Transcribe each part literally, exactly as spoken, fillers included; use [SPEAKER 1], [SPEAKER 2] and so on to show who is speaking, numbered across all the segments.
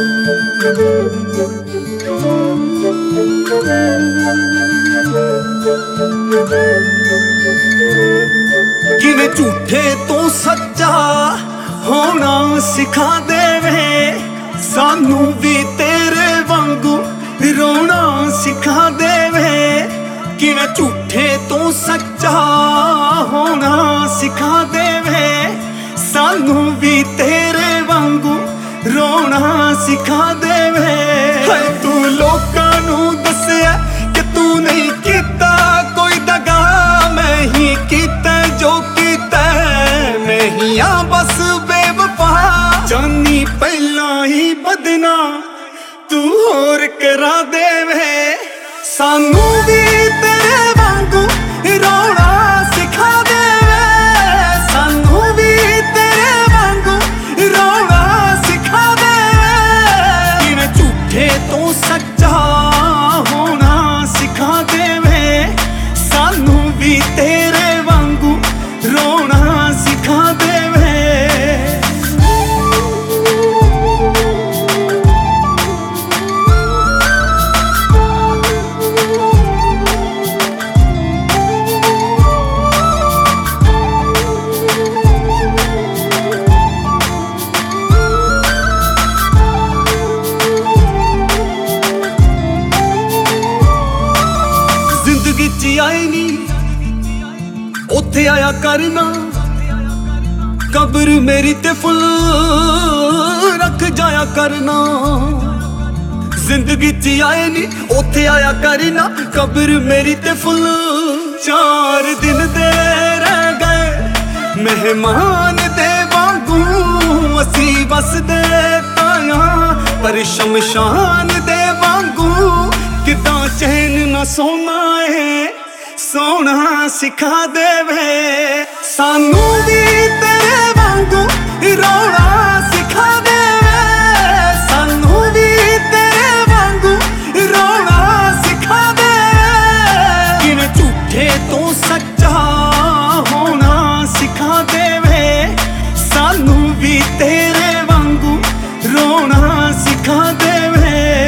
[SPEAKER 1] किवें झूठे तो सच्चा होना सिखा देवे, सानू भी तेरे वांगू रोना सिखा देवे। किवें झूठे तो सच्चा होना सिखा देवे, सानू भी तेरे वांगू रोना सिखा देवे। है तू लोकां नू दस्या कि तू नहीं कीता कोई दगा, मैं ही कीता जो कीता, मैं ही आ बस बेवफा। जानी पहला ही बदना तू होर करा देवे, सानू भी तेरे वांगू रोना सिखा देवे, सानू भी तेरे वांगू रोना सिखा देवे। किवें झूठे तो सच्चा होना सिखा देवे, सानू भी तेरे वांगू रोना सिखा देवे। जिंदगी च आए नी उत्थे आया करना, कब्र मेरी ते फुल रख जाया करना। जिंदगी च आए नी उत्थे आया करना, कब्र मेरी ते फुल। चार दिन दे रह गए मेहमान दे वांगू, असी बसदे ताया पर शमशान दे वांगू। किदां चैन ना सोना है सोना सिखा देवे, सानू भी तेरे वांगू रोना सिखा देवे, सानू भी तेरे वांगू रोना सिखा देवे। किवें झूठे तो सच्चा होना सिखा देवे, सानू भी तेरे वांगू रोना सिखा देवे।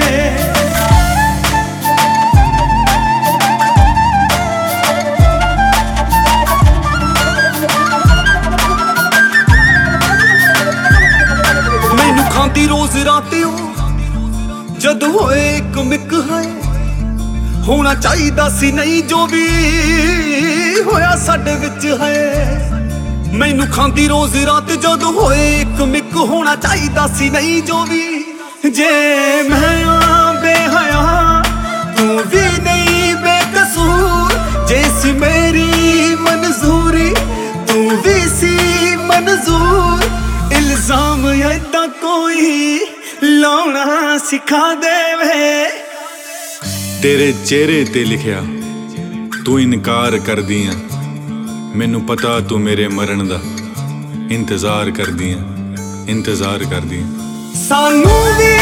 [SPEAKER 1] खांदी रोज रातियों जद होए एक मिक है, होना चाहिदा सी नहीं जो भी होया साडे विच है। मैनू खांदी रोज रात जद होए एक मिक, होना चाहिदा सी नहीं जो भी। जे मैं बेहया तू भी नहीं बेकसूर, जे सी मेरी मंजूरी तू भी सी मंजूर। इल्जाम ऐदा कोई लाउना सिखा देवे,
[SPEAKER 2] तेरे चेहरे ते लिखिया तू इनकार कर दिया, मैनू पता तू मेरे मरण दा इंतजार कर दिया, इंतजार कर दिया।
[SPEAKER 1] सानू भी